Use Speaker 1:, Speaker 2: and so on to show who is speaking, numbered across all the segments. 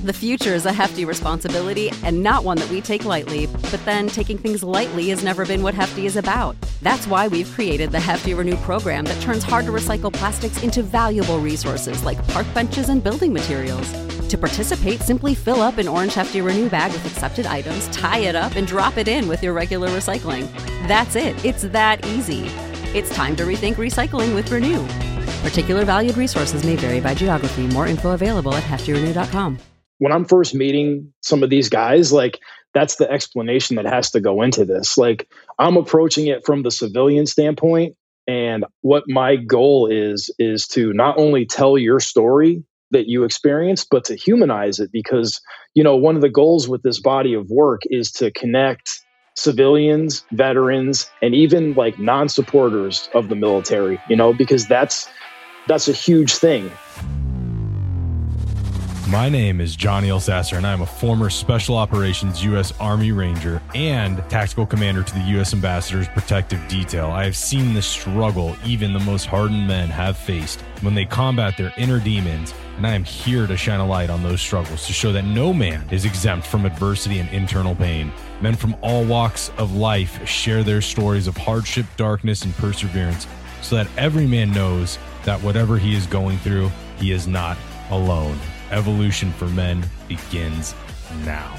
Speaker 1: The future is a hefty responsibility and not one that we take lightly, but then taking things lightly has never been what Hefty is about. That's why we've created the Hefty Renew program that turns hard-to-recycle plastics into valuable resources like park benches and building materials. To participate, simply fill up an orange Hefty Renew bag with accepted items, tie it up, and drop it in with your regular recycling. That's it. It's that easy. It's time to rethink recycling with Renew. Particular valued resources may vary by geography. More info available at heftyrenew.com.
Speaker 2: When I'm first meeting some of these guys, like, that's the explanation that has to go into this. Like, I'm approaching it from the civilian standpoint. And what my goal is to not only tell your story that you experienced, but to humanize it. Because, one of the goals with this body of work is to connect civilians, veterans, and even like non-supporters of the military, because that's a huge thing.
Speaker 3: My name is Johnny Elsasser, and I'm a former Special Operations U.S. Army Ranger and Tactical Commander to the U.S. Ambassador's Protective Detail. I have seen the struggle even the most hardened men have faced when they combat their inner demons, and I am here to shine a light on those struggles to show that no man is exempt from adversity and internal pain. Men from all walks of life share their stories of hardship, darkness, and perseverance so that every man knows that whatever he is going through, he is not alone. Evolution for Men begins now.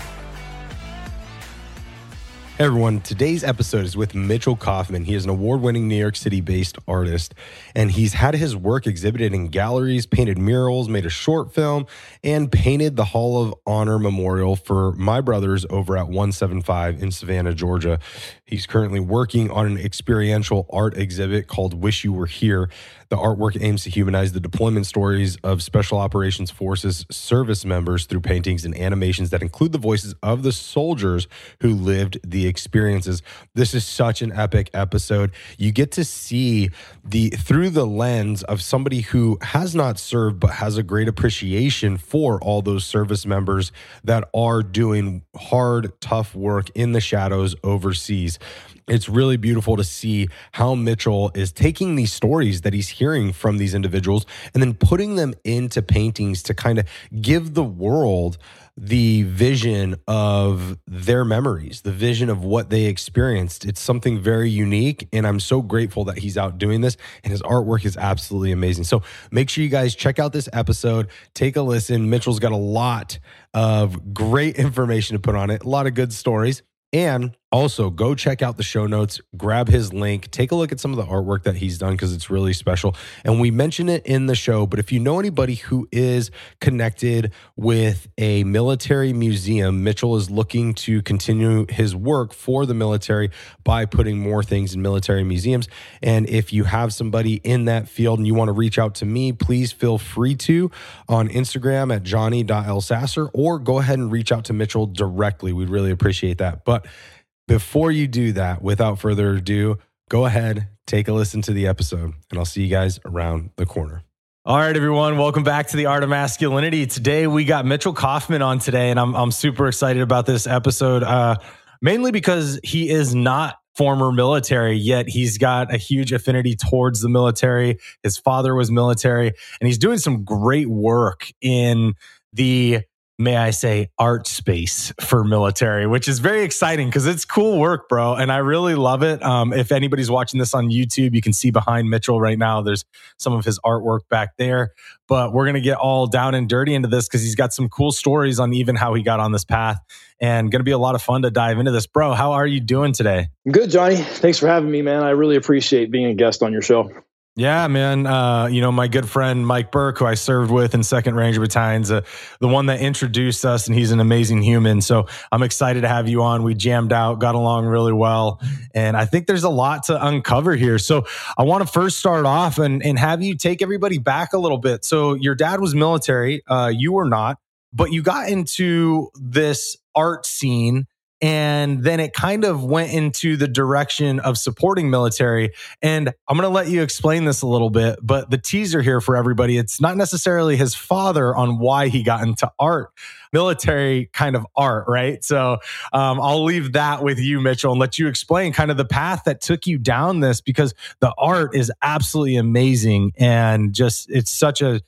Speaker 4: Hey everyone, today's episode is with Mitchell Kaufman. He is an award-winning New York City-based artist, and he's had his work exhibited in galleries, painted murals, made a short film, and painted the Hall of Honor Memorial for My Brothers over at 175 in Savannah, Georgia. He's currently working on an experiential art exhibit called Wish You Were Here. The artwork aims to humanize the deployment stories of Special Operations Forces service members through paintings and animations that include the voices of the soldiers who lived the experiences. This is such an epic episode. You get to see through the lens of somebody who has not served but has a great appreciation for all those service members that are doing hard, tough work in the shadows overseas. It's really beautiful to see how Mitchell is taking these stories that he's hearing from these individuals and then putting them into paintings to kind of give the world the vision of their memories, the vision of what they experienced. It's something very unique, and I'm so grateful that he's out doing this, and his artwork is absolutely amazing. So make sure you guys check out this episode, take a listen. Mitchell's got a lot of great information to put on it, a lot of good stories. And also go check out the show notes, grab his link, take a look at some of the artwork that he's done because it's really special. And we mention it in the show, but if you know anybody who is connected with a military museum, Mitchell is looking to continue his work for the military by putting more things in military museums. And if you have somebody in that field and you want to reach out to me, please feel free to on Instagram at johnny.elsasser, or go ahead and reach out to Mitchell directly. We'd really appreciate that. But before you do that, without further ado, go ahead, take a listen to the episode, and I'll see you guys around the corner.
Speaker 3: All right, everyone. Welcome back to the Art of Masculinity. Today, we got Mitchell Kaufman on today, and I'm super excited about this episode, mainly because he is not former military, yet he's got a huge affinity towards the military. His father was military, and he's doing some great work in the, may I say, art space for military, which is very exciting because it's cool work, bro. And I really love it. If anybody's watching this on YouTube, you can see behind Mitchell right now, there's some of his artwork back there. But we're going to get all down and dirty into this because he's got some cool stories on even how he got on this path, and going to be a lot of fun to dive into this. Bro, how are you doing today?
Speaker 2: Good, Johnny. Thanks for having me, man. I really appreciate being a guest on your show.
Speaker 3: Yeah, man. My good friend Mike Burke, who I served with in 2nd Ranger Battalion's, the one that introduced us, and he's an amazing human. So I'm excited to have you on. We jammed out, got along really well, and I think there's a lot to uncover here. So I want to first start off and have you take everybody back a little bit. So your dad was military, you were not, but you got into this art scene, and then it kind of went into the direction of supporting military. And I'm going to let you explain this a little bit, but the teaser here for everybody, it's not necessarily his father on why he got into art, military kind of art, right? So I'll leave that with you, Mitchell, and let you explain kind of the path that took you down this, because the art is absolutely amazing. And just, it's such a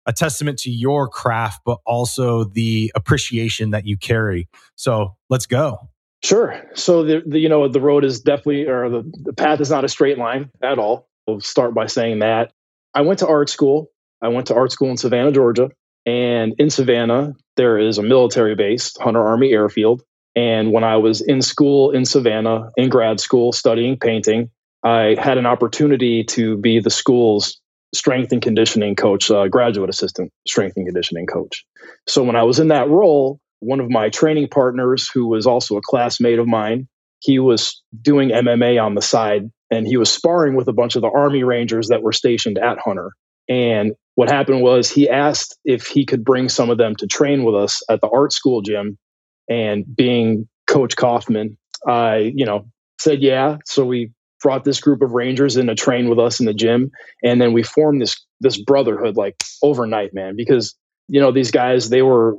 Speaker 3: a testament to your craft, but also the appreciation that you carry. So let's go.
Speaker 2: Sure. So the road is definitely, or the path is not a straight line at all. We'll start by saying that. I went to art school. In Savannah, Georgia. And in Savannah, there is a military base, Hunter Army Airfield. And when I was in school in Savannah, in grad school, studying painting, I had an opportunity to be the school's strength and conditioning coach, graduate assistant strength and conditioning coach. So when I was in that role, one of my training partners, who was also a classmate of mine, he was doing MMA on the side, and he was sparring with a bunch of the Army Rangers that were stationed at Hunter. And what happened was he asked if he could bring some of them to train with us at the art school gym. And being Coach Kaufman, I, said yeah. So we brought this group of Rangers in to train with us in the gym, and then we formed this brotherhood like overnight, man. Because these guys, they were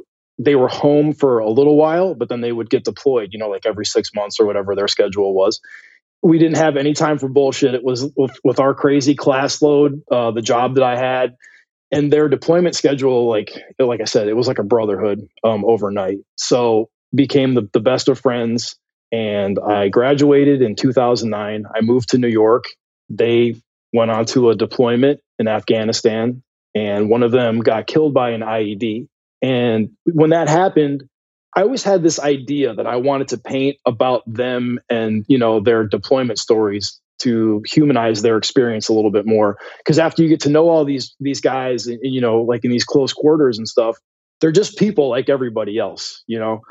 Speaker 2: home for a little while, but then they would get deployed, like every 6 months or whatever their schedule was. We didn't have any time for bullshit. It was with our crazy class load, the job that I had, and their deployment schedule, like I said, it was like a brotherhood overnight. So became the best of friends. And I graduated in 2009. I moved to New York. They went on to a deployment in Afghanistan, and one of them got killed by an IED. And when that happened, I always had this idea that I wanted to paint about them and, their deployment stories to humanize their experience a little bit more. Because after you get to know all these guys, like in these close quarters and stuff, they're just people like everybody else,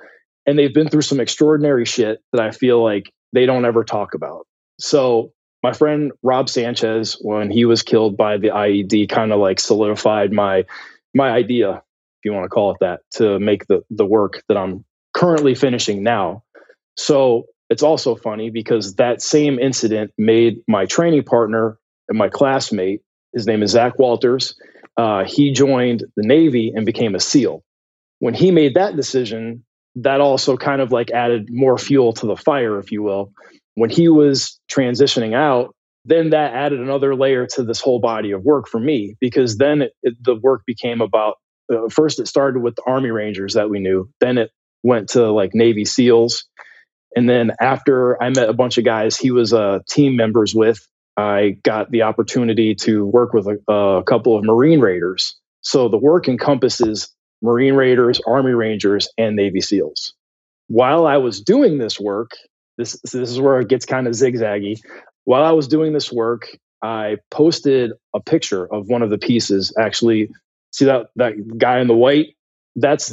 Speaker 2: and they've been through some extraordinary shit that I feel like they don't ever talk about. So my friend Rob Sanchez, when he was killed by the IED, kind of like solidified my idea, if you want to call it that, to make the work that I'm currently finishing now. So it's also funny because that same incident made my training partner and my classmate, his name is Zach Walters, he joined the Navy and became a SEAL. When he made that decision, that also kind of like added more fuel to the fire, if you will. When he was transitioning out, then that added another layer to this whole body of work for me, because then the work became about, first it started with the Army Rangers that we knew, then it went to like Navy SEALs. And then after I met a bunch of guys he was team members with, I got the opportunity to work with a couple of Marine Raiders. So the work encompasses Marine Raiders, Army Rangers, and Navy SEALs. While I was doing this work, this is where it gets kind of zigzaggy. While I was doing this work, I posted a picture of one of the pieces. Actually, see that guy in the white? That's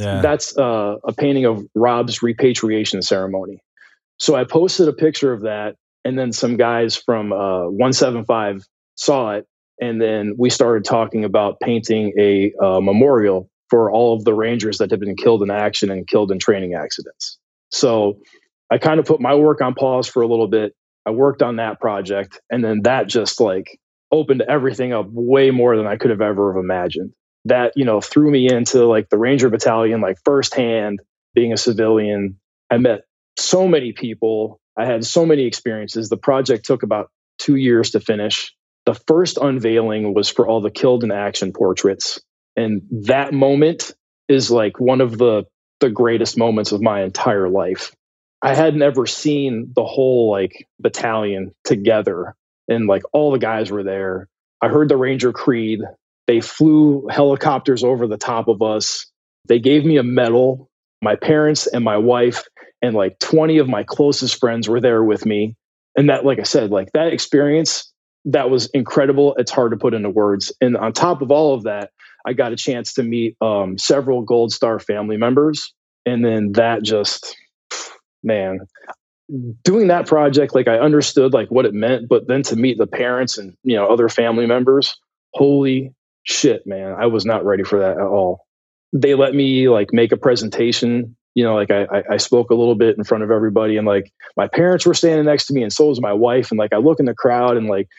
Speaker 2: a painting of Rob's repatriation ceremony. So I posted a picture of that, and then some guys from 175 saw it, and then we started talking about painting a memorial for all of the Rangers that had been killed in action and killed in training accidents. So I kind of put my work on pause for a little bit. I worked on that project, and then that just like opened everything up way more than I could have ever imagined. That, threw me into like the Ranger Battalion, like firsthand, being a civilian. I met so many people. I had so many experiences. The project took about 2 years to finish. The first unveiling was for all the killed in action portraits. And that moment is like one of the greatest moments of my entire life. I had never seen the whole like battalion together, and like all the guys were there. I heard the Ranger Creed. They flew helicopters over the top of us. They gave me a medal. My parents and my wife and like 20 of my closest friends were there with me. And that, like I said, like that experience, that was incredible. It's hard to put into words. And on top of all of that, I got a chance to meet several Gold Star family members. And then that just, man, doing that project, like I understood like what it meant, but then to meet the parents and, other family members, holy shit, man, I was not ready for that at all. They let me like make a presentation, like I spoke a little bit in front of everybody, and like my parents were standing next to me, and so was my wife. And like I look in the crowd, and like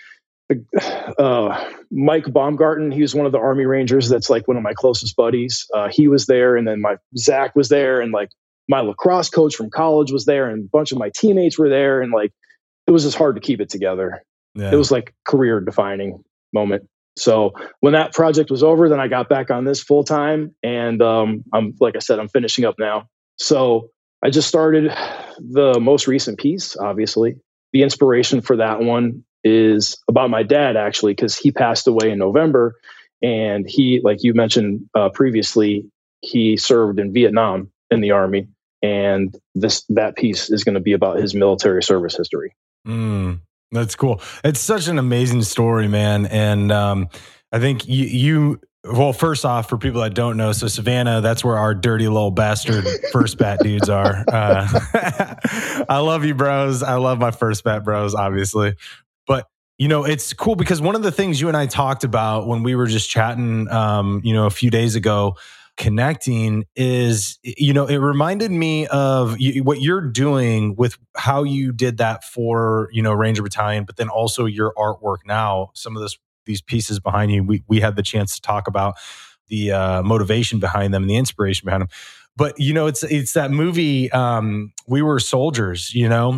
Speaker 2: Mike Baumgarten, he was one of the Army Rangers that's like one of my closest buddies. He was there, and then my Zach was there, and like my lacrosse coach from college was there, and a bunch of my teammates were there, and like it was just hard to keep it together. Yeah. It was like career defining moment. So when that project was over, then I got back on this full time, and like I said, I'm finishing up now. So I just started the most recent piece. Obviously, the inspiration for that one is about my dad, actually, because he passed away in November, and he, like you mentioned previously, he served in Vietnam in the Army, and that piece is going to be about his military service history.
Speaker 3: That's cool. It's such an amazing story, man. And I think well, first off, for people that don't know, so Savannah, that's where our dirty little bastard First Bat dudes are. I love you, bros. I love my First Bat bros, obviously. But, it's cool because one of the things you and I talked about when we were just chatting, a few days ago, connecting is, it reminded me of what you're doing with how you did that for, Ranger Battalion, but then also your artwork now. Some of these pieces behind you, we had the chance to talk about the motivation behind them and the inspiration behind them. But, it's that movie, We Were Soldiers,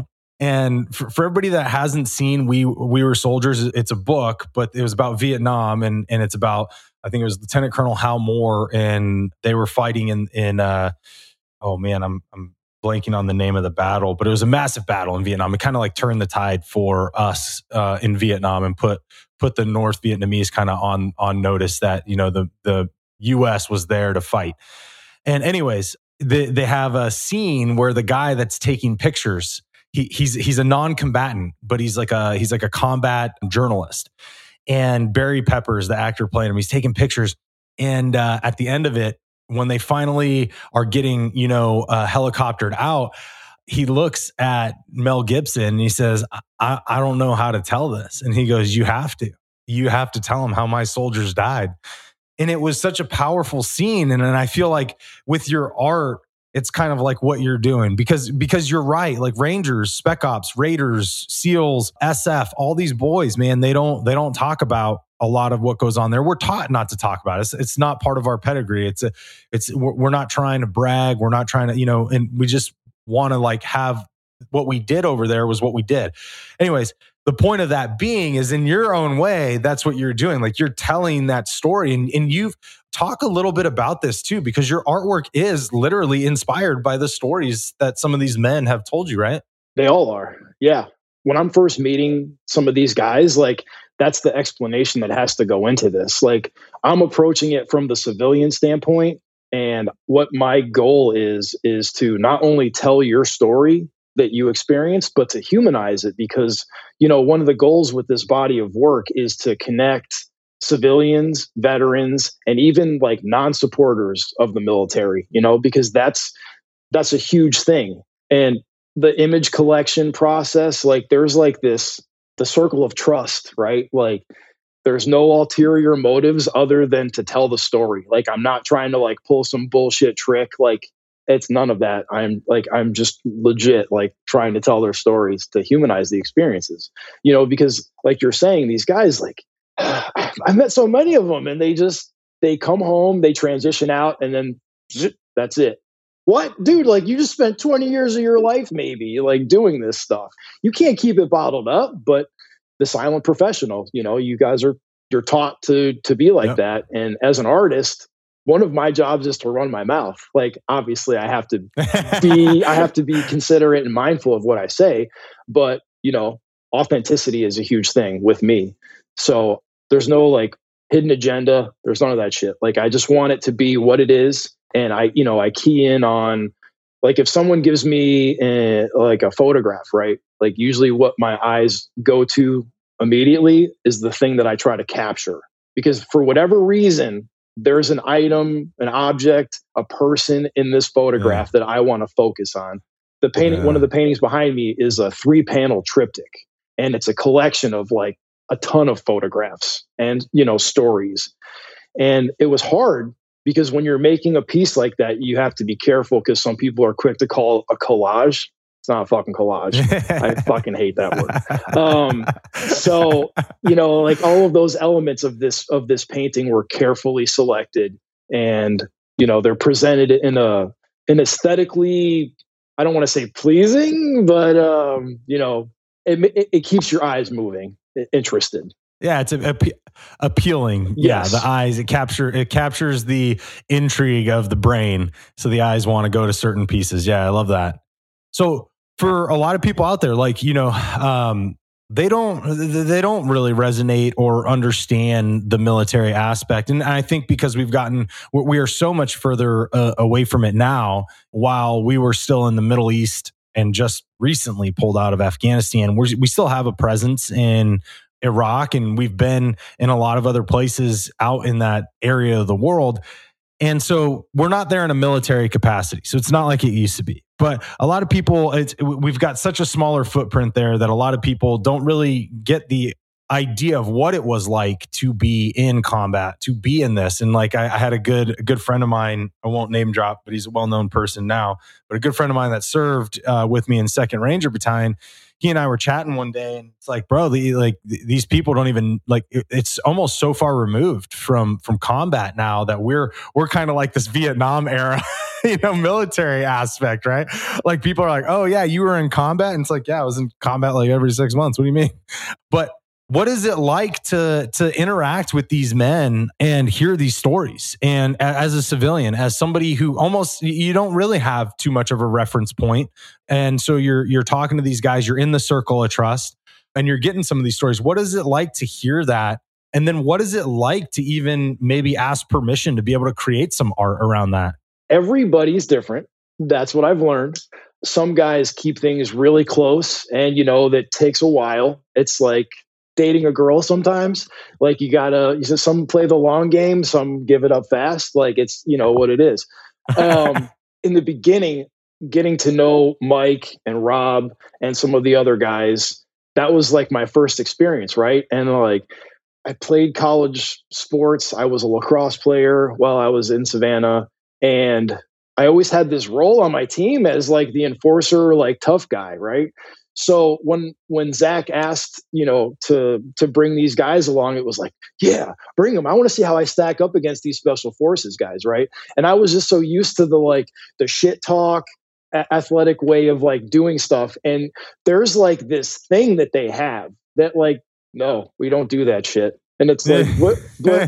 Speaker 3: and for everybody that hasn't seen We Were Soldiers, it's a book, but it was about Vietnam, and it's about, I think it was Lieutenant Colonel Hal Moore, and they were fighting in oh man, I'm blanking on the name of the battle, but it was a massive battle in Vietnam. It kind of like turned the tide for us in Vietnam and put the North Vietnamese kind of on notice that, the US was there to fight. And anyways, they have a scene where the guy that's taking pictures, he's a non-combatant, but he's like a combat journalist. And Barry Peppers, the actor playing him, he's taking pictures. And at the end of it, when they finally are getting, helicoptered out, he looks at Mel Gibson and he says, I don't know how to tell this. And he goes, you have to tell him how my soldiers died. And it was such a powerful scene. And I feel like with your art, it's kind of like what you're doing because you're right. Like Rangers, Spec Ops, Raiders, SEALs, SF, all these boys, man, they don't talk about a lot of what goes on there. We're taught not to talk about it. It's not part of our pedigree. We're not trying to brag. We're not trying to, and we just want to like have what we did over there was what we did. Anyways, the point of that being is in your own way, that's what you're doing. Like you're telling that story and you've talk a little bit about this too, because your artwork is literally inspired by the stories that some of these men have told you, right?
Speaker 2: They all are. Yeah. When I'm first meeting some of these guys, like that's the explanation that has to go into this. Like I'm approaching it from the civilian standpoint. And what my goal is to not only tell your story that you experienced, but to humanize it because, one of the goals with this body of work is to connect civilians, veterans, and even like non-supporters of the military, because that's a huge thing. And the image collection process, like there's like the circle of trust, right? Like there's no ulterior motives other than to tell the story. Like I'm not trying to like pull some bullshit trick. Like it's none of that. I'm just legit like trying to tell their stories to humanize the experiences, because like you're saying, these guys, like I've met so many of them and they come home, they transition out and then that's it. What, dude? Like you just spent 20 years of your life maybe like doing this stuff. You can't keep it bottled up, but the silent professional, you guys you're taught to be like that. And as an artist, one of my jobs is to run my mouth. Like obviously I have to be considerate and mindful of what I say, but authenticity is a huge thing with me. So there's no like hidden agenda. There's none of that shit. Like I just want it to be what it is. And I key in on like if someone gives me like a photograph, right? Like usually what my eyes go to immediately is the thing that I try to capture because for whatever reason, there's an item, an object, a person in this photograph that I want to focus on. The painting, one of the paintings behind me is a 3-panel triptych and it's a collection of like a ton of photographs and, stories. And it was hard because when you're making a piece like that, you have to be careful because some people are quick to call a collage. It's not a fucking collage. I fucking hate that word. So, like all of those elements of this painting were carefully selected and, they're presented in an aesthetically, I don't want to say pleasing, but, it keeps your eyes moving, interested.
Speaker 3: Yeah, it's appealing.
Speaker 2: Yes.
Speaker 3: Yeah, the eyes, it captures the intrigue of the brain. So the eyes want to go to certain pieces. Yeah, I love that. So for a lot of people out there, like, they don't really resonate or understand the military aspect. And I think because we are so much further away from it now, while we were still in the Middle East and just recently pulled out of Afghanistan, we still have a presence in Iraq, and we've been in a lot of other places out in that area of the world. And so we're not there in a military capacity. So it's not like it used to be. But a lot of people, we've got such a smaller footprint there that a lot of people don't really get the idea of what it was like to be in combat, to be in this. And like I had a good friend of mine, I won't name drop, but he's a well-known person now, but a good friend of mine that served with me in 2nd Ranger Battalion. He and I were chatting one day, and it's like, bro, these people don't even like. It's almost so far removed from combat now that we're kind of like this Vietnam era, military aspect, right? Like people are like, oh yeah, you were in combat, and it's like, yeah, I was in combat like every 6 months. What do you mean? But what is it like to interact with these men and hear these stories? And as a civilian, as somebody who almost, you don't really have too much of a reference point. And so you're talking to these guys, you're in the circle of trust, and you're getting some of these stories. What is it like to hear that? And then what is it like to even maybe ask permission to be able to create some art around that?
Speaker 2: Everybody's different. That's what I've learned. Some guys keep things really close, and that takes a while. It's like dating a girl sometimes. Like some play the long game, some give it up fast. Like it's, what it is. In the beginning, getting to know Mike and Rob and some of the other guys, that was like my first experience, right? And like I played college sports. I was a lacrosse player while I was in Savannah, and I always had this role on my team as like the enforcer, like tough guy, right? So when Zach asked, to bring these guys along, it was like, yeah, bring them. I want to see how I stack up against these special forces guys, right? And I was just so used to the shit talk, athletic way of like doing stuff. And there's like this thing that they have that like, no, we don't do that shit. And it's like, what?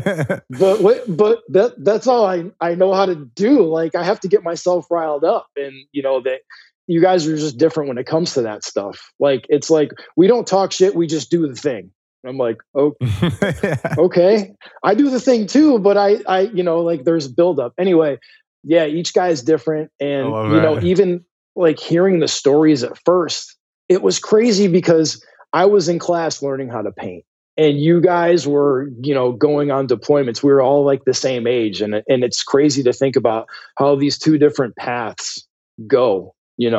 Speaker 2: But that's all I know how to do. Like I have to get myself riled up, and that. You guys are just different when it comes to that stuff. Like, it's like, we don't talk shit. We just do the thing. I'm like, oh, okay. I do the thing too, but I there's buildup. Anyway, yeah, each guy is different. And, even like hearing the stories at first, it was crazy because I was in class learning how to paint. And you guys were, going on deployments. We were all like the same age. And it's crazy to think about how these two different paths go.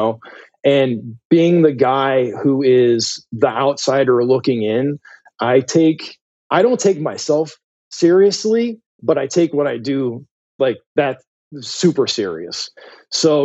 Speaker 2: And being the guy who is the outsider looking in, I don't take myself seriously, but I take what I do like that super serious. So,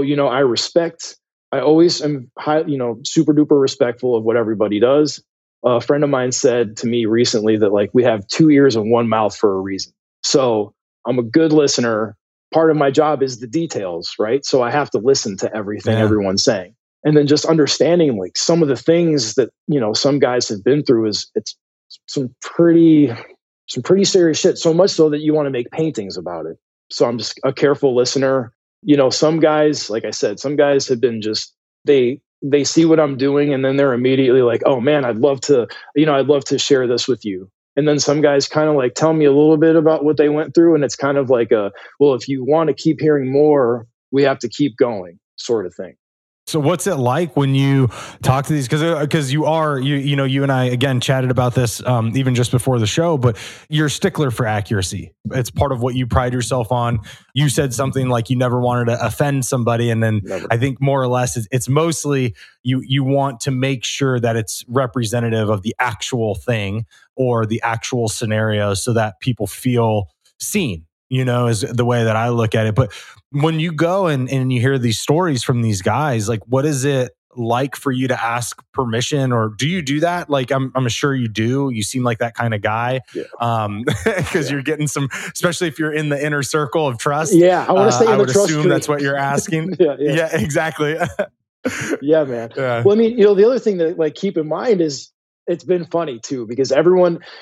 Speaker 2: I always am super duper respectful of what everybody does. A friend of mine said to me recently that like we have 2 ears and 1 mouth for a reason. So I'm a good listener. Part of my job is the details, right? So I have to listen to everything everyone's saying. And then just understanding like some of the things that, some guys have been through it's some pretty serious shit. So much so that you want to make paintings about it. So I'm just a careful listener. Some guys, like I said, some guys have been just, they see what I'm doing and then they're immediately like, oh man, I'd love to share this with you. And then some guys kind of like tell me a little bit about what they went through. And it's kind of like well, if you want to keep hearing more, we have to keep going sort of thing.
Speaker 3: So what's it like when you talk to these? Because you and I, again, chatted about this even just before the show, but you're a stickler for accuracy. It's part of what you pride yourself on. You said something like you never wanted to offend somebody. And then never. I think more or less it's mostly you want to make sure that it's representative of the actual thing or the actual scenario so that people feel seen, is the way that I look at it. But when you go and you hear these stories from these guys, like what is it like for you to ask permission, or do you do that? Like I'm sure you do. You seem like that kind of guy. Because you're getting some, especially if you're in the inner circle of trust.
Speaker 2: Yeah, I want to stay in the trust.
Speaker 3: I would assume that's what you're asking. Yeah, exactly.
Speaker 2: Yeah, man. Yeah. Well, I mean, the other thing that like keep in mind is it's been funny too, because everyone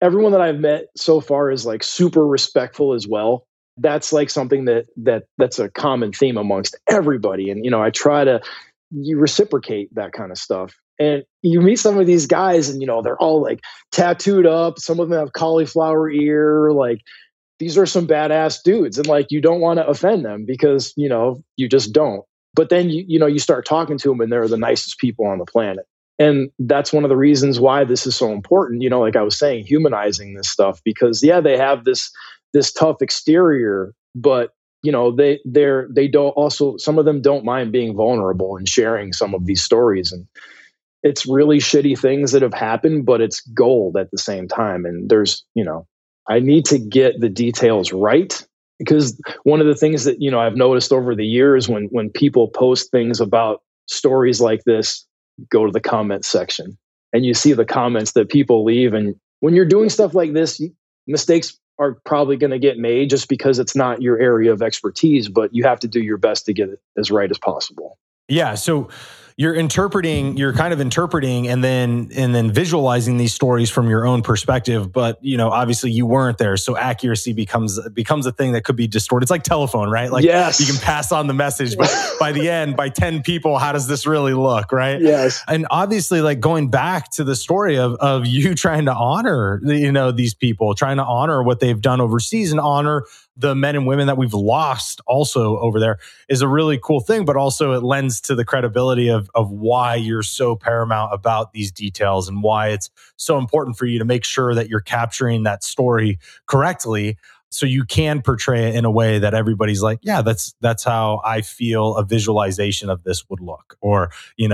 Speaker 2: everyone that I've met so far is like super respectful as well. That's like something that's a common theme amongst everybody. And, I try to you reciprocate that kind of stuff. And you meet some of these guys and, they're all like tattooed up. Some of them have cauliflower ear. Like, these are some badass dudes. And like, you don't want to offend them because, you just don't. But then, you start talking to them and they're the nicest people on the planet. And that's one of the reasons why this is so important. Like I was saying, humanizing this stuff, because they have this tough exterior, but they don't also, some of them don't mind being vulnerable and sharing some of these stories. And it's really shitty things that have happened, but it's gold at the same time. And there's, I need to get the details right, because one of the things that, I've noticed over the years when people post things about stories like this, go to the comment section and you see the comments that people leave. And when you're doing stuff like this, mistakes are probably going to get made just because it's not your area of expertise, but you have to do your best to get it as right as possible.
Speaker 3: Yeah. So you're kind of interpreting and then visualizing these stories from your own perspective. But, obviously you weren't there. So accuracy becomes a thing that could be distorted. It's like telephone, right? Like,
Speaker 2: yes,
Speaker 3: you can pass on the message, but by the end, by 10 people, how does this really look? Right.
Speaker 2: Yes.
Speaker 3: And obviously, like, going back to the story of you trying to honor, these people, trying to honor what they've done overseas and honor the men and women that we've lost also over there is a really cool thing, but also it lends to the credibility of why you're so paramount about these details and why it's so important for you to make sure that you're capturing that story correctly so you can portray it in a way that everybody's like, yeah, that's how I feel a visualization of this would look, or,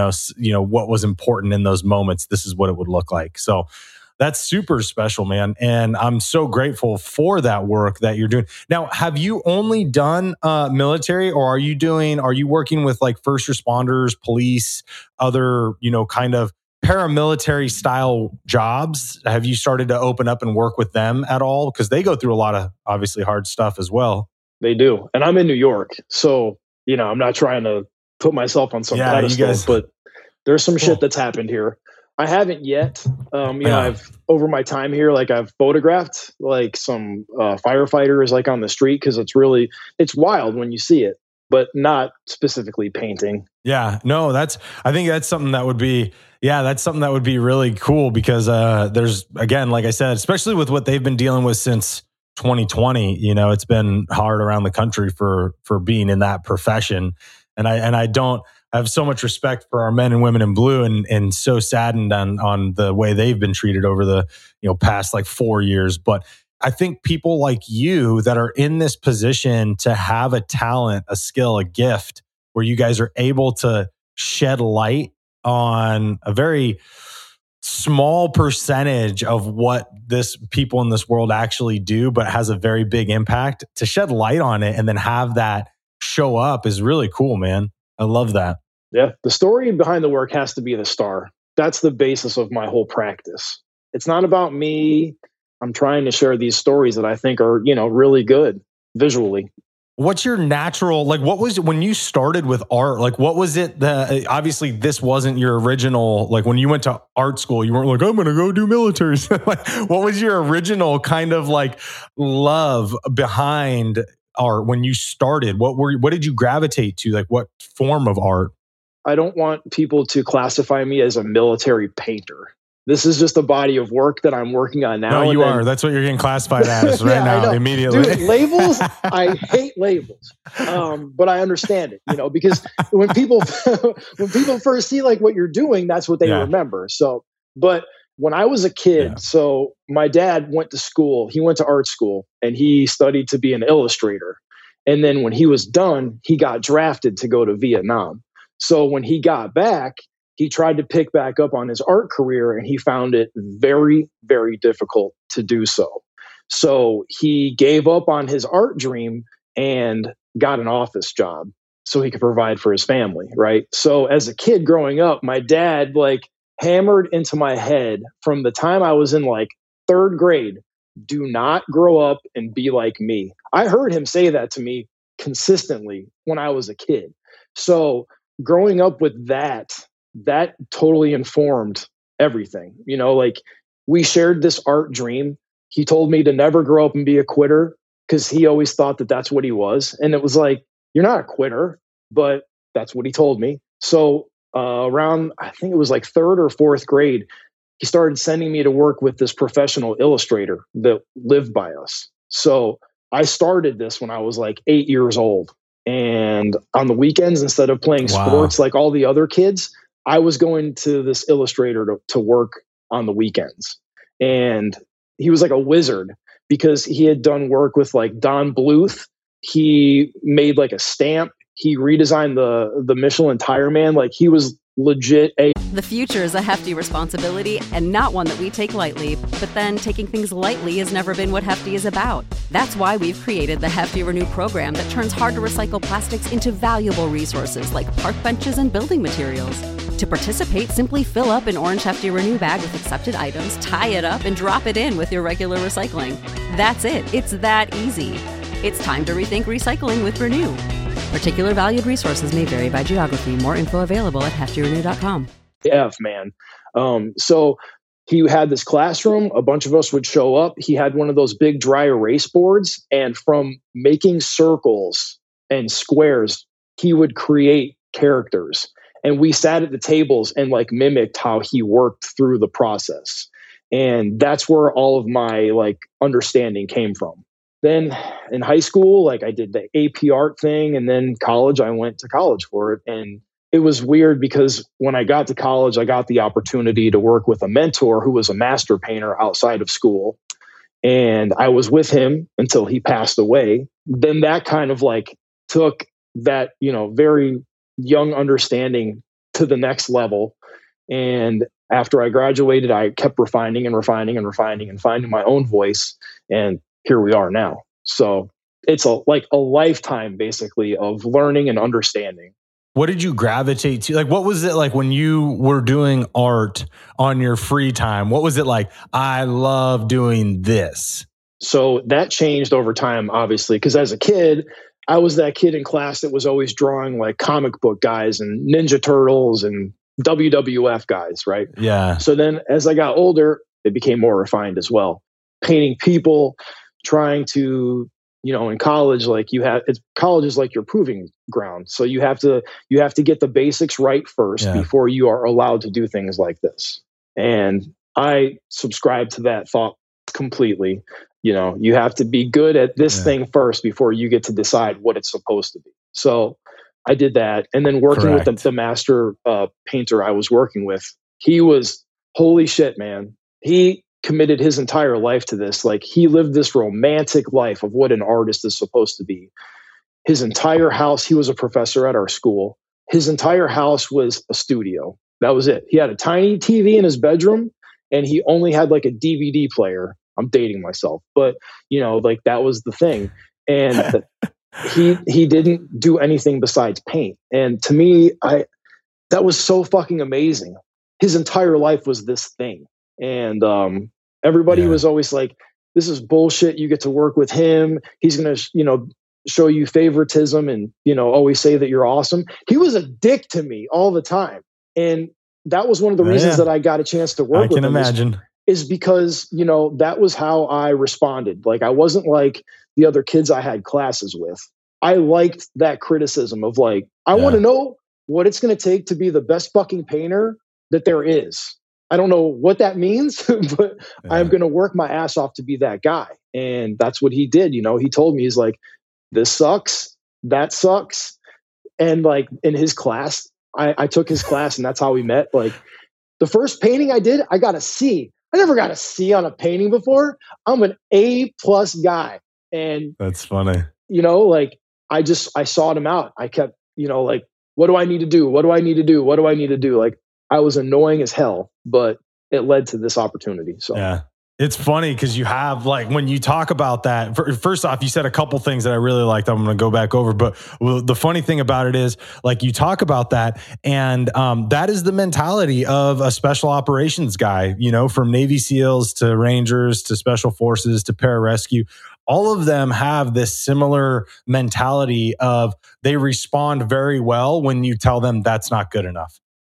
Speaker 3: what was important in those moments. This is what it would look like. So that's super special, man. And I'm so grateful for that work that you're doing. Now, have you only done military, or are you working with like first responders, police, other, kind of paramilitary style jobs? Have you started to open up and work with them at all? Because they go through a lot of obviously hard stuff as well.
Speaker 2: They do. And I'm in New York. So, I'm not trying to put myself on some pedestal, but there's some shit that's happened here. I haven't yet. I've over my time here, like I've photographed like some firefighters like on the street, because it's wild when you see it, but not specifically painting.
Speaker 3: Yeah, no, I think that's something that would be really cool, because there's, again, like I said, especially with what they've been dealing with since 2020, it's been hard around the country for being in that profession. And I have so much respect for our men and women in blue, and so saddened on the way they've been treated over the past like 4 years. But I think people like you that are in this position to have a talent, a skill, a gift, where you guys are able to shed light on a very small percentage of what this people in this world actually do, but has a very big impact, to shed light on it and then have that show up is really cool, man. I love that.
Speaker 2: Yeah. The story behind the work has to be the star. That's the basis of my whole practice. It's not about me. I'm trying to share these stories that I think are, really good visually.
Speaker 3: What's your natural, like, what was, when you started with art, like, what was it that, obviously this wasn't your original, like when you went to art school, you weren't like, I'm going to go do military. Like, what was your original kind of like love behind art when you started? What did you gravitate to? Like, what form of art?
Speaker 2: I don't want people to classify me as a military painter. This is just a body of work that I'm working on now.
Speaker 3: No, you are. That's what you're getting classified as right now, immediately.
Speaker 2: Dude, labels, I hate labels. But I understand it, because when people first see like what you're doing, that's what they remember. So, but when I was a kid, so my dad went to school, he went to art school, and he studied to be an illustrator. And then when he was done, he got drafted to go to Vietnam. So when he got back, he tried to pick back up on his art career, and he found it very, very difficult to do so. So he gave up on his art dream and got an office job so he could provide for his family, right? So as a kid growing up, my dad like hammered into my head from the time I was in like third grade, do not grow up and be like me. I heard him say that to me consistently when I was a kid. So growing up with that totally informed everything. Like we shared this art dream. He told me to never grow up and be a quitter because he always thought that that's what he was. And it was like, you're not a quitter, but that's what he told me. So around, I think it was like third or fourth grade, he started sending me to work with this professional illustrator that lived by us. So I started this when I was like 8 years old. And on the weekends, instead of playing sports like all the other kids, I was going to this illustrator to work on the weekends. And he was like a wizard because he had done work with like Don Bluth. He made like a stamp. He redesigned the Michelin Tire Man. Like he was legit a...
Speaker 1: The future is a hefty responsibility and not one that we take lightly, but then taking things lightly has never been what Hefty is about. That's why we've created the Hefty Renew program that turns hard to recycle plastics into valuable resources like park benches and building materials. To participate, simply fill up an orange Hefty Renew bag with accepted items, tie it up, and drop it in with your regular recycling. That's it. It's that easy. It's time to rethink recycling with Renew. Particular valued resources may vary by geography. More info available at heftyrenew.com.
Speaker 2: Man. So he had this classroom. A bunch of us would show up. He had one of those big dry erase boards. And from making circles and squares, he would create characters. And we sat at the tables and like mimicked how he worked through the process. And that's where all of my like understanding came from. Then in high school, like I did the AP art thing, and then college, I went to college for it. And it was weird because when I got to college, I got the opportunity to work with a mentor who was a master painter outside of school. And I was with him until he passed away. Then that kind of like took that, you know, very young understanding to the next level. And after I graduated, I kept refining and refining and refining and finding my own voice. And here we are now. So it's like a lifetime basically of learning and understanding.
Speaker 3: What did you gravitate to? Like, what was it like when you were doing art on your free time? What was it like? I love doing this.
Speaker 2: So that changed over time, obviously, because as a kid, I was that kid in class that was always drawing like comic book guys and Ninja Turtles and WWF guys, right?
Speaker 3: Yeah.
Speaker 2: So then as I got older, it became more refined as well. Painting people, trying to, you know, in college, like college is like your proving ground. So you have to get the basics right first before you are allowed to do things like this. And I subscribe to that thought completely. You know, you have to be good at this thing first before you get to decide what it's supposed to be. So I did that. And then working with the master painter I was working with, he was, holy shit, man. He committed his entire life to this. Like he lived this romantic life of what an artist is supposed to be. His entire house, he was a professor at our school. His entire house was a studio. That was it. He had a tiny TV in his bedroom and he only had like a DVD player. I'm dating myself, but you know, like that was the thing. And he didn't do anything besides paint. And to me, that was so fucking amazing. His entire life was this thing. And everybody was always like, this is bullshit. You get to work with him. He's going to, you know, show you favoritism and, you know, always say that you're awesome. He was a dick to me all the time. And that was one of the reasons that I got a chance to work with him. I can imagine. Is because, you know, that was how I responded. Like, I wasn't like the other kids I had classes with. I liked that criticism of like, I want to know what it's going to take to be the best fucking painter that there is. I don't know what that means, but I'm going to work my ass off to be that guy. And that's what he did. You know, he told me, he's like, this sucks. That sucks. And like in his class, I took his class and that's how we met. Like the first painting I did, I got a C. I never got a C on a painting before. I'm an A+ guy. And
Speaker 3: that's funny.
Speaker 2: You know, like I sought him out. I kept, you know, like, what do I need to do? What do I need to do? What do I need to do? Like I was annoying as hell, but it led to this opportunity. So
Speaker 3: yeah. It's funny because you have like when you talk about that, first off, you said a couple things that I really liked. I'm going to go back over. But the funny thing about it is like you talk about that and that is the mentality of a special operations guy, you know, from Navy SEALs to Rangers to Special Forces to Pararescue. All of them have this similar mentality of they respond very well when you tell them that's not good enough.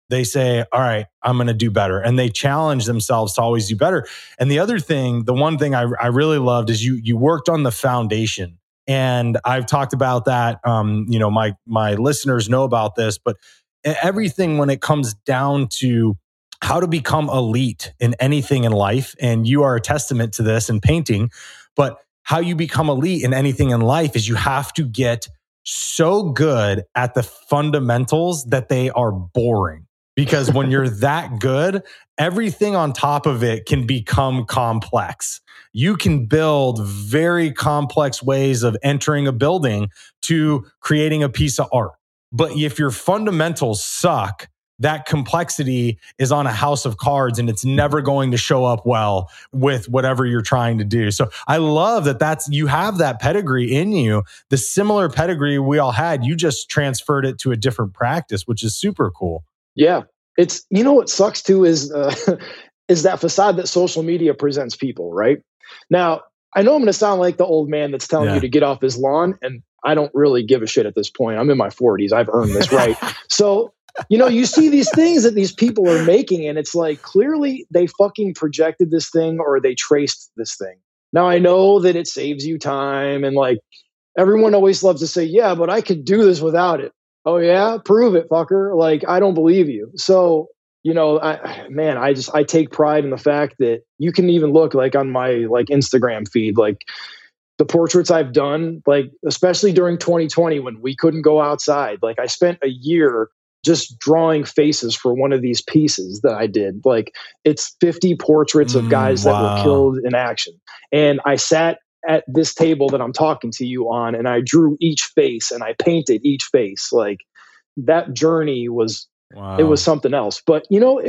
Speaker 3: They say, all right, I'm going to do better. And they challenge themselves to always do better. And the other thing, the one thing I really loved is you worked on the foundation. And I've talked about that. My listeners know about this, but everything when it comes down to how to become elite in anything in life, and you are a testament to this in painting, but how you become elite in anything in life is you have to get so good at the fundamentals that they are boring. Because when you're that good, everything on top of it can become complex. You can build very complex ways of entering a building to creating a piece of art. But if your fundamentals suck, that complexity is on a house of cards and it's never going to show up well with whatever you're trying to do. So I love that you have that pedigree in you, the similar pedigree we all had. You just transferred it to a different practice, which is super cool.
Speaker 2: Yeah. It's, what sucks too is that facade that social media presents people, right? Now, I know I'm going to sound like the old man that's telling you to get off his lawn, and I don't really give a shit at this point. I'm in my 40s. I've earned this right. So, you see these things that these people are making, and it's like, clearly they fucking projected this thing or they traced this thing. Now, I know that it saves you time, and like everyone always loves to say, yeah, but I could do this without it. Oh yeah, prove it, fucker. Like, I don't believe you. So, I take pride in the fact that you can even look like on my like Instagram feed, like the portraits I've done, like especially during 2020 when we couldn't go outside. Like I spent a year just drawing faces for one of these pieces that I did. Like it's 50 portraits of guys that were killed in action. And I sat at this table that I'm talking to you on, and I drew each face and I painted each face. Like that journey was, it was something else. But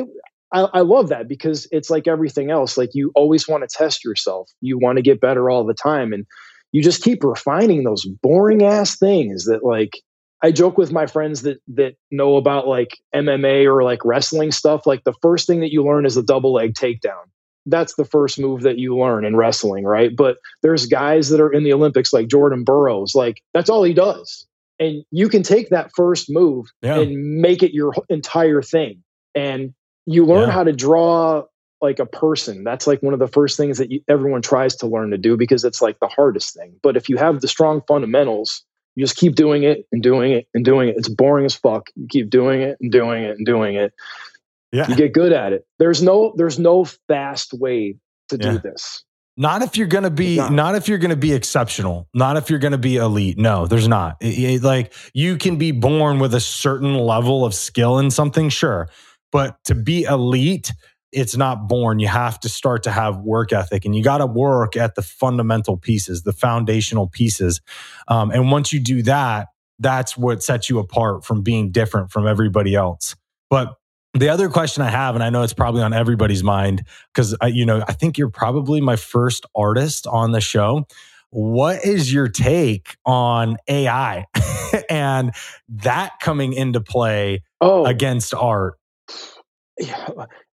Speaker 2: I love that because it's like everything else. Like you always want to test yourself. You want to get better all the time. And you just keep refining those boring ass things that like, I joke with my friends that know about like MMA or like wrestling stuff. Like the first thing that you learn is a double leg takedown. That's the first move that you learn in wrestling, right? But there's guys that are in the Olympics like Jordan Burroughs, like that's all he does. And you can take that first move and make it your entire thing. And you learn how to draw like a person. That's like one of the first things that everyone tries to learn to do because it's like the hardest thing. But if you have the strong fundamentals, you just keep doing it and doing it and doing it. It's boring as fuck. You keep doing it and doing it and doing it. Yeah. You get good at it. There's no fast way to do this.
Speaker 3: Not if you're going to be, not if you're going to be exceptional, not if you're going to be elite. No, there's not. Like you can be born with a certain level of skill in something, sure. But to be elite, it's not born. You have to start to have work ethic, and you got to work at the fundamental pieces, the foundational pieces. And once you do that, that's what sets you apart from being different from everybody else. But the other question I have, and I know it's probably on everybody's mind, because I think you're probably my first artist on the show. What is your take on AI and that coming into play against art?
Speaker 2: Yeah.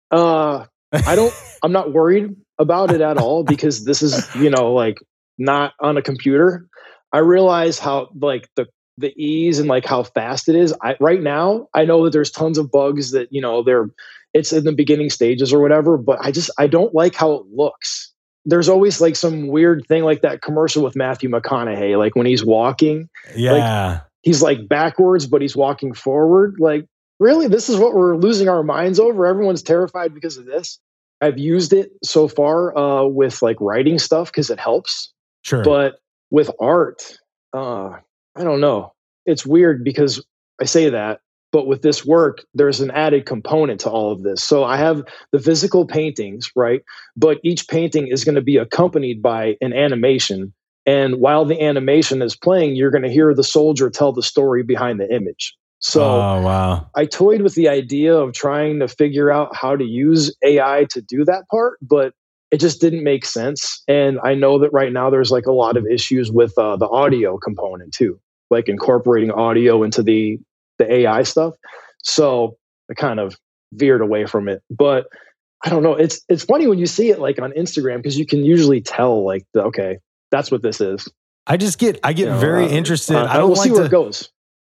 Speaker 2: I'm not worried about it at all because this is, like not on a computer. I realize how like the ease and like how fast it is. Right now, I know that there's tons of bugs that, it's in the beginning stages or whatever, but I don't like how it looks. There's always like some weird thing like that commercial with Matthew McConaughey, like when he's walking, like, he's like backwards, but he's walking forward. Like, really, this is what we're losing our minds over? Everyone's terrified because of this. I've used it so far with like writing stuff because it helps.
Speaker 3: Sure.
Speaker 2: But with art, I don't know. It's weird because I say that, but with this work, there's an added component to all of this. So I have the physical paintings, right? But each painting is going to be accompanied by an animation. And while the animation is playing, you're going to hear the soldier tell the story behind the image. So I toyed with the idea of trying to figure out how to use AI to do that part, but it just didn't make sense. And I know that right now there's like a lot of issues with the audio component too, like incorporating audio into the AI stuff. So I kind of veered away from it. But I don't know. It's funny when you see it like on Instagram because you can usually tell like, okay, that's what this is.
Speaker 3: I get very interested.
Speaker 2: We'll see where it goes.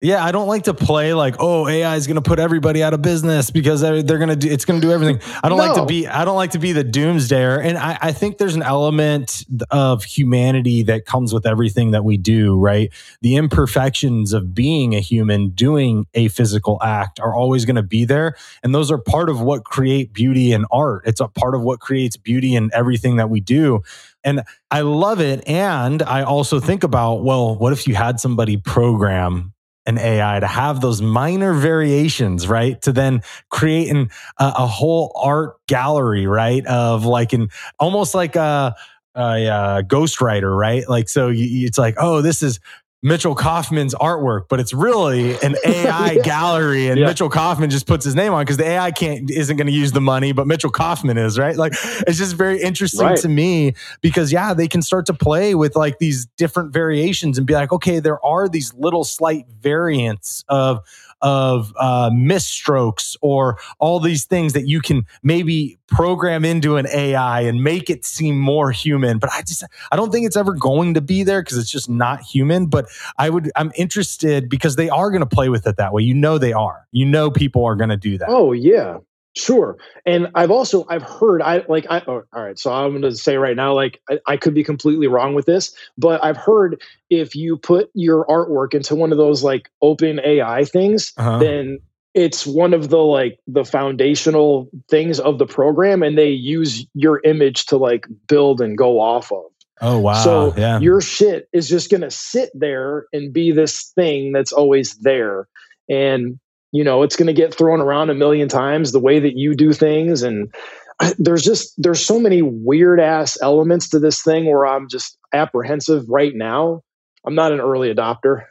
Speaker 3: Yeah, I don't like to play like, oh, AI is going to put everybody out of business because it's going to do everything. I don't like to be the doomsdayer. And I think there's an element of humanity that comes with everything that we do, right? The imperfections of being a human doing a physical act are always going to be there. And those are part of what create beauty in art. It's a part of what creates beauty in everything that we do. And I love it. And I also think about, well, what if you had somebody program an AI to have those minor variations, right? To then create a whole art gallery, right? Of like almost like a ghostwriter, right? Like, so it's like, oh, this is Mitchell Kaufman's artwork, but it's really an AI gallery, and Mitchell Kaufman just puts his name on because the AI isn't going to use the money, but Mitchell Kaufman is, right? Like, it's just very interesting to me because they can start to play with like these different variations and be like, okay, there are these little slight variants of misstrokes or all these things that you can maybe program into an AI and make it seem more human. But I don't think it's ever going to be there because it's just not human. But I'm interested because they are going to play with it that way. They are. People are going to do that.
Speaker 2: Oh yeah. Sure. And I've heard, all right, so I'm going to say right now, like, I could be completely wrong with this, but I've heard if you put your artwork into one of those like open AI things, then it's one of the foundational things of the program, and they use your image to like build and go off of.
Speaker 3: Oh, wow.
Speaker 2: So your shit is just going to sit there and be this thing that's always there. And it's going to get thrown around a million times the way that you do things. And there's so many weird ass elements to this thing where I'm just apprehensive right now. I'm not an early adopter.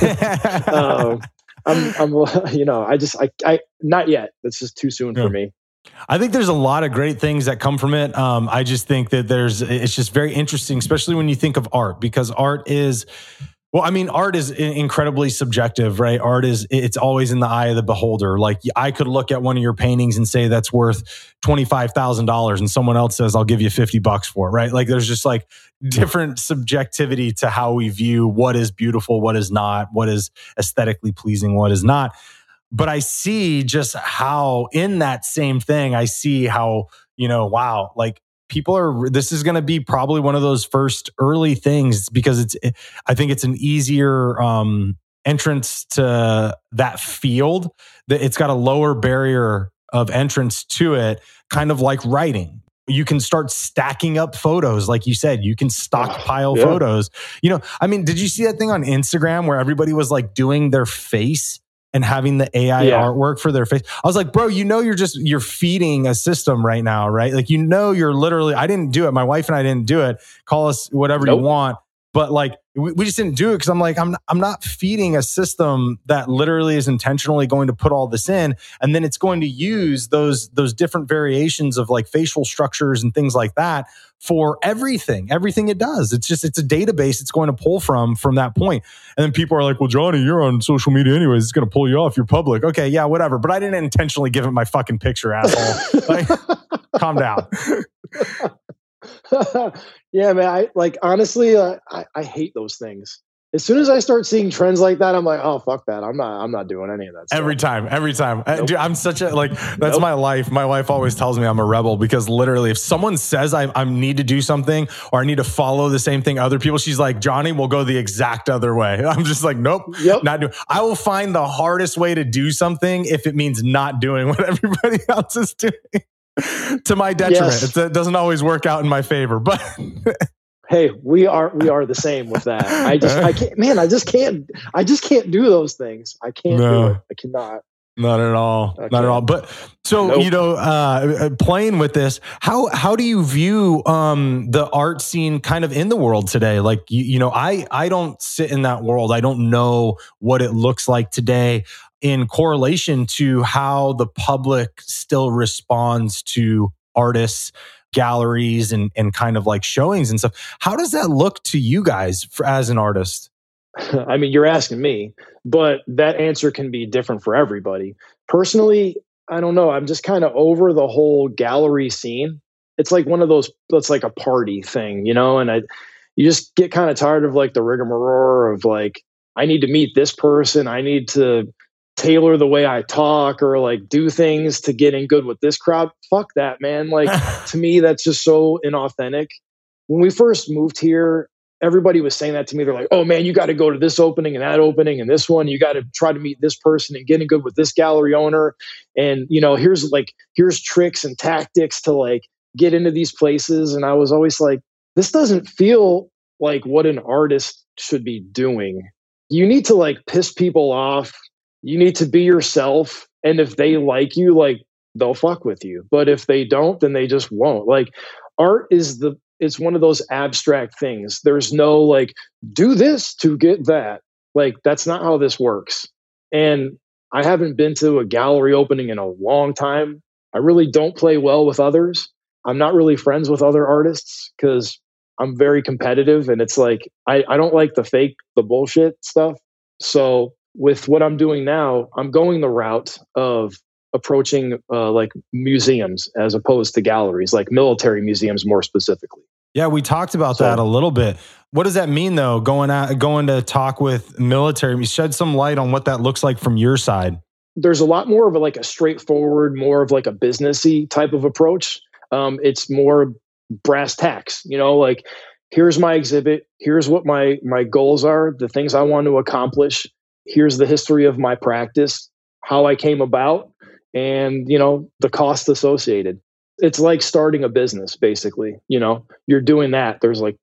Speaker 2: I not yet. It's just too soon for me.
Speaker 3: I think there's a lot of great things that come from it. I just think that it's just very interesting, especially when you think of art, because art is incredibly subjective, right? It's always in the eye of the beholder. Like, I could look at one of your paintings and say that's worth $25,000, and someone else says, I'll give you $50 for it, right? Like, there's just like different subjectivity to how we view what is beautiful, what is not, what is aesthetically pleasing, what is not. But I see just how in that same thing, I see how, wow, like, this is going to be probably one of those first early things because I think it's an easier entrance to that field. That it's got a lower barrier of entrance to it, kind of like writing. You can start stacking up photos. Like you said, you can stockpile photos. Did you see that thing on Instagram where everybody was like doing their face and having the AI artwork for their face? I was like, bro, you're feeding a system right now, right? Like, you're literally, I didn't do it. My wife and I didn't do it. Call us whatever you want. But like, we just didn't do it because I'm like, I'm not feeding a system that literally is intentionally going to put all this in. And then it's going to use those different variations of like facial structures and things like that for everything it does. It's a database it's going to pull from that point. And then people are like, well, Johnny, you're on social media anyways. It's going to pull you off. You're public. Okay, yeah, whatever. But I didn't intentionally give it my fucking picture, asshole. Like, calm down.
Speaker 2: Yeah, man. Honestly, I hate those things. As soon as I start seeing trends like that, I'm like, oh, fuck that. I'm not doing any of that stuff.
Speaker 3: Every time. Nope. Dude, I'm such a, that's my life. My wife always tells me I'm a rebel because literally if someone says I need to do something or I need to follow the same thing other people, she's like, Johnny, we'll go the exact other way. I'm just like, nope, not doing. I will find the hardest way to do something if it means not doing what everybody else is doing. To my detriment. Yes. It doesn't always work out in my favor, but
Speaker 2: hey, we are the same with that. I just can't do those things. I can't do it. I cannot.
Speaker 3: Not at all. Not at all. But so, playing with this, how do you view the art scene kind of in the world today? Like, I don't sit in that world. I don't know what it looks like today in correlation to how the public still responds to artists, galleries, and kind of like showings and stuff. How does that look to you guys as an artist?
Speaker 2: I mean, you're asking me, but that answer can be different for everybody. Personally, I don't know. I'm just kind of over the whole gallery scene. It's like one of those, it's like a party thing, and you just get kind of tired of like the rigmarole of like, I need to meet this person. I need to tailor the way I talk or like do things to get in good with this crowd. Fuck that, man. Like to me, that's just so inauthentic. When we first moved here, everybody was saying that to me. They're like, oh man, you got to go to this opening and that opening and this one. You got to try to meet this person and get in good with this gallery owner. And, you know, here's tricks and tactics to like get into these places. And I was always like, this doesn't feel like what an artist should be doing. You need to like piss people off. You need to be yourself. And if they like you, like they'll fuck with you. But if they don't, then they just won't. Like art it's one of those abstract things. There's no like, do this to get that. Like, that's not how this works. And I haven't been to a gallery opening in a long time. I really don't play well with others. I'm not really friends with other artists because I'm very competitive. And it's like, I don't like the bullshit stuff. So with what I'm doing now, I'm going the route of approaching like museums as opposed to galleries, like military museums more specifically.
Speaker 3: Yeah, we talked about that a little bit. What does that mean though? Going to talk with military, shed some light on what that looks like from your side.
Speaker 2: There's a lot more of a straightforward, more of like a businessy type of approach. It's more brass tacks, you know, like here's my exhibit. Here's what my goals are, the things I want to accomplish. Here's the history of my practice, how I came about, and, you know, the cost associated. It's like starting a business, basically. You know, you're doing that. There's like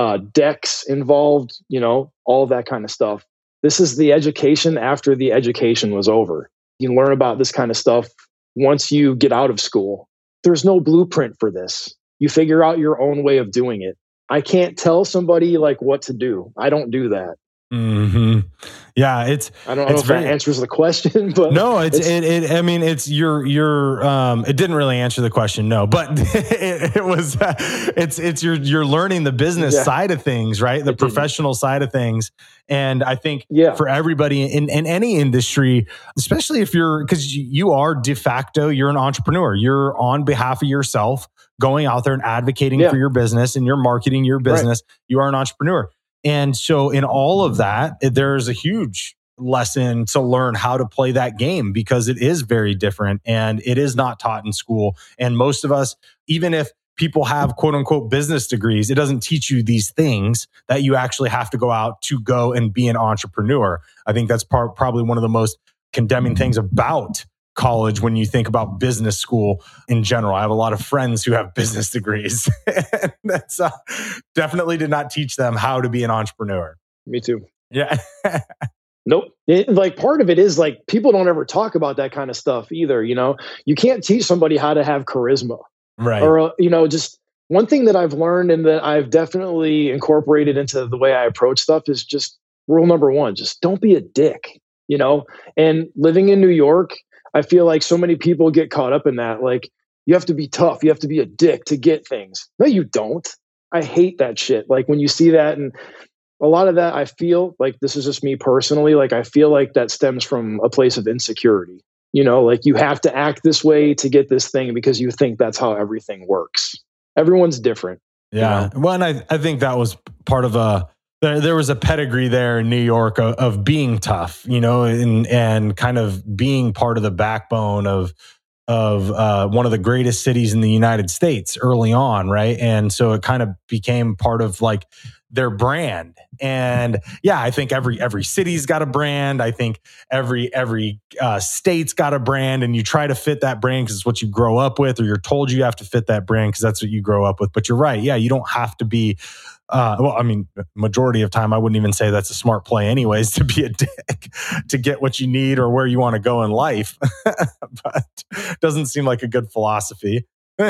Speaker 2: decks involved, you know, all that kind of stuff. This is the education after the education was over. You learn about this kind of stuff once you get out of school. There's no blueprint for this. You figure out your own way of doing it. I can't tell somebody like what to do. I don't do that.
Speaker 3: Mm-hmm. Yeah,
Speaker 2: I don't know if that answers the question, but
Speaker 3: no, it didn't really answer the question, no, but you're learning the business side of things, right? The professional side of things. And I think for everybody in any industry, especially if because you are de facto, you're an entrepreneur, you're on behalf of yourself, going out there and advocating for your business and you're marketing your business. Right. You are an entrepreneur. And so in all of that, there's a huge lesson to learn how to play that game because it is very different and it is not taught in school. And most of us, even if people have quote unquote business degrees, it doesn't teach you these things that you actually have to go out to go and be an entrepreneur. I think that's probably one of the most condemning things about college when you think about business school in general. I have a lot of friends who have business degrees. That's definitely did not teach them how to be an entrepreneur.
Speaker 2: Me too.
Speaker 3: Yeah.
Speaker 2: Nope. Like part of it is like people don't ever talk about that kind of stuff either. You know, you can't teach somebody how to have charisma.
Speaker 3: Right.
Speaker 2: Or, you know, just one thing that I've learned and that I've definitely incorporated into the way I approach stuff is just rule number one, just don't be a dick, you know, and living in New York, I feel like so many people get caught up in that. Like, you have to be tough. You have to be a dick to get things. No, you don't. I hate that shit. Like when you see that, and a lot of that, I feel like, this is just me personally, like I feel like that stems from a place of insecurity. You know, like you have to act this way to get this thing because you think that's how everything works. Everyone's different.
Speaker 3: Yeah.
Speaker 2: You know?
Speaker 3: Well, and I think that was part of there was a pedigree there in New York of being tough, you know, and kind of being part of the backbone of one of the greatest cities in the United States early on, right? And so it kind of became part of like their brand. And yeah, I think every city's got a brand. I think every state's got a brand, and you try to fit that brand because it's what you grow up with, or you're told you have to fit that brand because that's what you grow up with. But you're right. Yeah, you don't have to be. Well, I mean, majority of time, I wouldn't even say that's a smart play anyways, to be a dick, to get what you need or where you want to go in life. But doesn't seem like a good philosophy.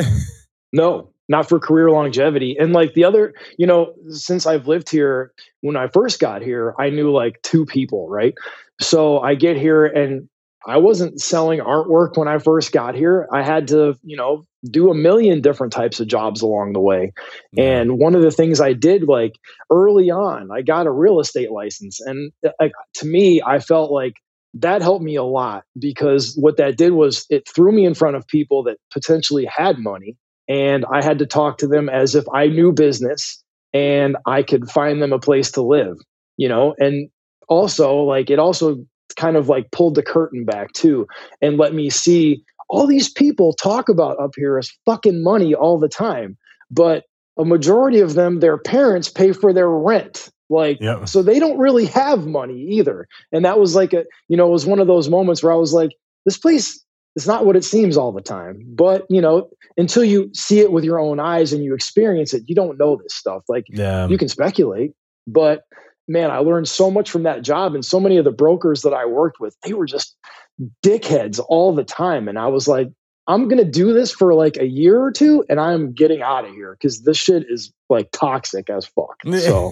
Speaker 2: No, not for career longevity. And like the other, you know, since I've lived here, when I first got here, I knew like 2 people, right? So I get here and I wasn't selling artwork when I first got here. I had to, you know, do a million different types of jobs along the way. Yeah. And one of the things I did, like early on, I got a real estate license. And like, to me, I felt like that helped me a lot, because what that did was it threw me in front of people that potentially had money. And I had to talk to them as if I knew business and I could find them a place to live, you know, and also, like, it also kind of like pulled the curtain back too and let me see all these people talk about up here as fucking money all the time. But a majority of them, their parents pay for their rent. Like, so they don't really have money either. And that was like it was one of those moments where I was like, this place is not what it seems all the time. But, until you see it with your own eyes and you experience it, you don't know this stuff. Like, you can speculate, but man, I learned so much from that job. And so many of the brokers that I worked with, they were just dickheads all the time. And I was like, I'm going to do this for like a year or two and I'm getting out of here because this shit is like toxic as fuck. So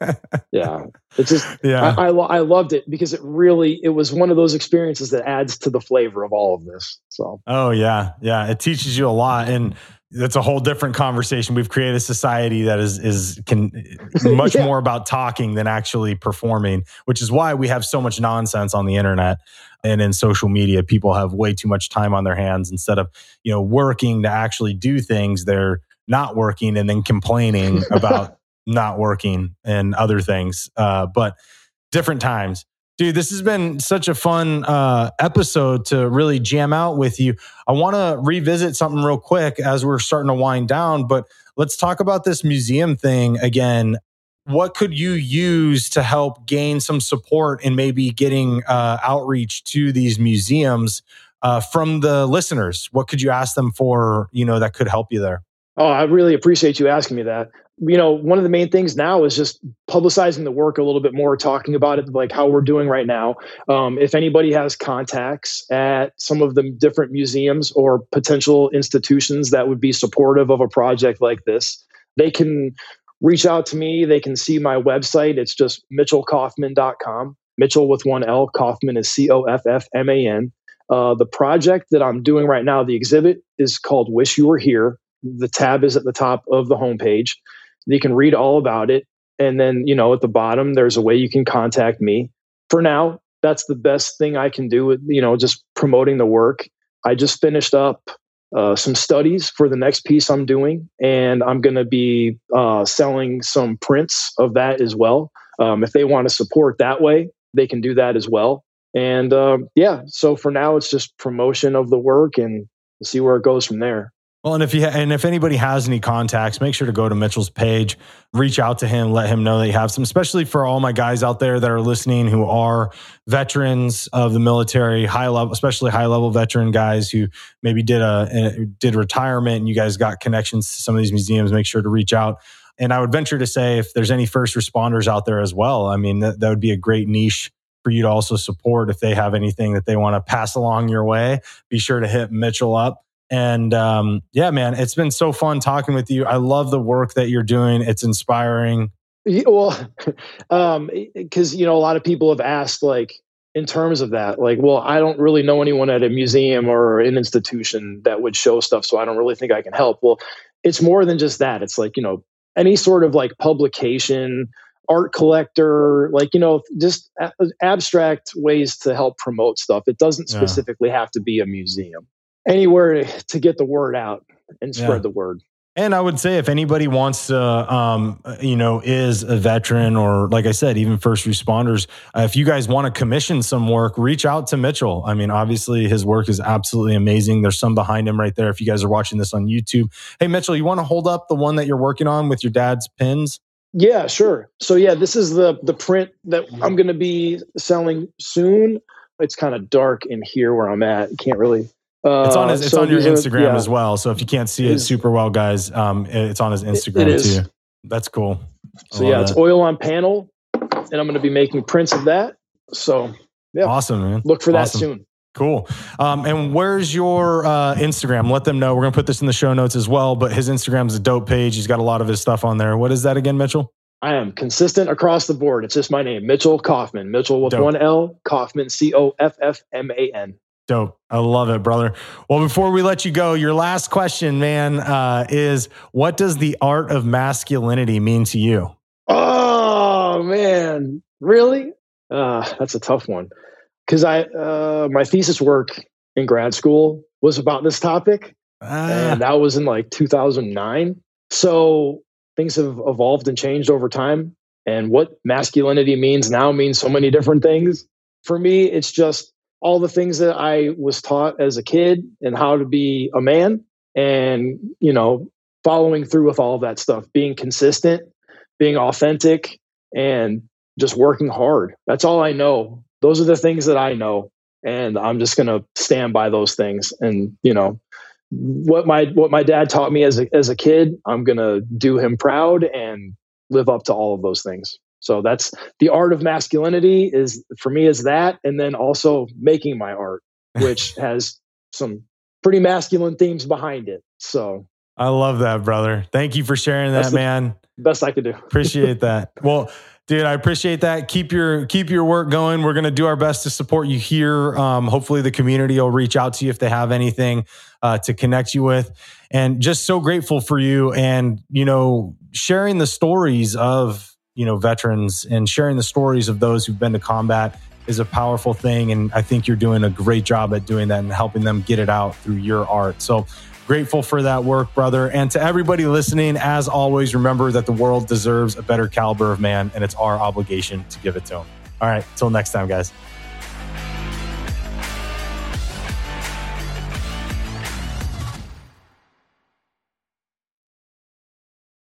Speaker 2: yeah, it's just, I loved it because it was one of those experiences that adds to the flavor of all of this. So,
Speaker 3: oh yeah. Yeah. It teaches you a lot. And that's a whole different conversation. We've created a society that is much more about talking than actually performing, which is why we have so much nonsense on the internet and in social media. People have way too much time on their hands. Instead of, working to actually do things, they're not working and then complaining about not working and other things. But different times. Dude, this has been such a fun episode to really jam out with you. I want to revisit something real quick as we're starting to wind down, but let's talk about this museum thing again. What could you use to help gain some support in maybe getting outreach to these museums from the listeners? What could you ask them for, that could help you there?
Speaker 2: Oh, I really appreciate you asking me that. One of the main things now is just publicizing the work a little bit more, talking about it like how we're doing right now. If anybody has contacts at some of the different museums or potential institutions that would be supportive of a project like this, they can reach out to me. They can see my website. It's just mitchellkaufman.com. Mitchell with one L. Kaufman is Coffman. The project that I'm doing right now, the exhibit, is called Wish You Were Here. The tab is at the top of the homepage. You can read all about it. And then, at the bottom, there's a way you can contact me. For now, that's the best thing I can do with, just promoting the work. I just finished up some studies for the next piece I'm doing, and I'm going to be selling some prints of that as well. If they want to support that way, they can do that as well. And so for now, it's just promotion of the work and see where it goes from there.
Speaker 3: Well, and if anybody has any contacts, make sure to go to Mitchell's page, reach out to him, let him know that you have some, especially for all my guys out there that are listening who are veterans of the military, especially high level veteran guys who maybe did retirement and you guys got connections to some of these museums. Make sure to reach out. And I would venture to say if there's any first responders out there as well, I mean, that would be a great niche for you to also support. If they have anything that they want to pass along your way, be sure to hit Mitchell up. And man, it's been so fun talking with you. I love the work that you're doing. It's inspiring.
Speaker 2: Well, because, a lot of people have asked, like, in terms of that, like, well, I don't really know anyone at a museum or an institution that would show stuff, so I don't really think I can help. Well, it's more than just that. It's like, any sort of like publication, art collector, like, just abstract ways to help promote stuff. It doesn't specifically have to be a museum. Anywhere to get the word out and spread the word.
Speaker 3: And I would say if anybody wants to, is a veteran or, like I said, even first responders, if you guys want to commission some work, reach out to Mitchell. I mean, obviously his work is absolutely amazing. There's some behind him right there. If you guys are watching this on YouTube, hey, Mitchell, you want to hold up the one that you're working on with your dad's pins?
Speaker 2: Yeah, sure. So this is the print that I'm going to be selling soon. It's kind of dark in here where I'm at. You can't really... It's
Speaker 3: on your Instagram as well. So if you can't see it super well, guys, it's on his Instagram too. That's cool.
Speaker 2: It's oil on panel, and I'm going to be making prints of that. So
Speaker 3: awesome, man.
Speaker 2: Look for that soon.
Speaker 3: Cool. And where's your Instagram? Let them know. We're going to put this in the show notes as well, but his Instagram is a dope page. He's got a lot of his stuff on there. What is that again, Mitchell?
Speaker 2: I am consistent across the board. It's just my name, Mitchell Kaufman. Mitchell with one L, Kaufman, Coffman.
Speaker 3: Dope. I love it, brother. Well, before we let you go, your last question, man, is what does the art of masculinity mean to you?
Speaker 2: Oh, man. Really? That's a tough one. Because my thesis work in grad school was about this topic. And that was in like 2009. So things have evolved and changed over time. And what masculinity means now means so many different things. For me, it's just all the things that I was taught as a kid and how to be a man, and, you know, following through with all of that stuff, being consistent, being authentic, and just working hard. That's all I know. Those are the things that I know. And I'm just going to stand by those things. And, you know, what my dad taught me as a kid, I'm going to do him proud and live up to all of those things. So that's the art of masculinity, is for me, is that. And then also making my art, which has some pretty masculine themes behind it. So
Speaker 3: I love that, brother. Thank you for sharing that, man.
Speaker 2: Best I could do.
Speaker 3: Appreciate that. Well, dude, I appreciate that. Keep your work going. We're going to do our best to support you here. Hopefully the community will reach out to you if they have anything to connect you with. And just so grateful for you, and, you know, sharing the stories of, you know, veterans and sharing the stories of those who've been to combat is a powerful thing. And I think you're doing a great job at doing that and helping them get it out through your art. So grateful for that work, brother. And to everybody listening, as always, remember that the world deserves a better caliber of man, and it's our obligation to give it to them. All right, till next time, guys.